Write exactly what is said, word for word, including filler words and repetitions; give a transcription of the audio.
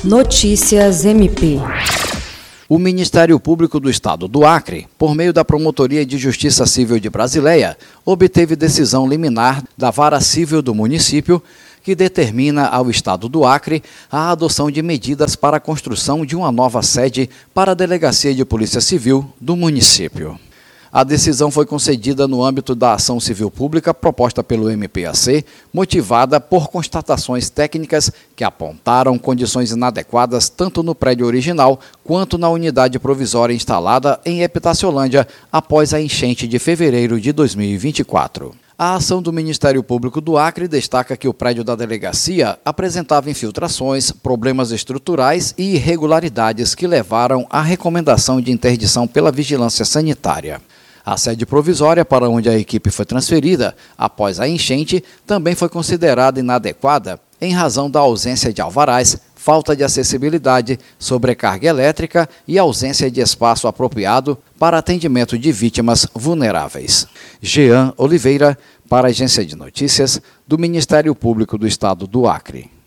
Notícias M P. O Ministério Público do Estado do Acre, por meio da Promotoria de Justiça Civil de Brasileia, obteve decisão liminar da Vara Civil do município que determina ao Estado do Acre a adoção de medidas para a construção de uma nova sede para a Delegacia de Polícia Civil do município. A decisão foi concedida no âmbito da ação civil pública proposta pelo M P A C, motivada por constatações técnicas que apontaram condições inadequadas tanto no prédio original quanto na unidade provisória instalada em Epitaciolândia após a enchente de fevereiro de dois mil e vinte e quatro. A ação do Ministério Público do Acre destaca que o prédio da delegacia apresentava infiltrações, problemas estruturais e irregularidades que levaram à recomendação de interdição pela vigilância sanitária. A sede provisória para onde a equipe foi transferida após a enchente também foi considerada inadequada em razão da ausência de alvarás, falta de acessibilidade, sobrecarga elétrica e ausência de espaço apropriado para atendimento de vítimas vulneráveis. Jean Oliveira, para a Agência de Notícias do Ministério Público do Estado do Acre.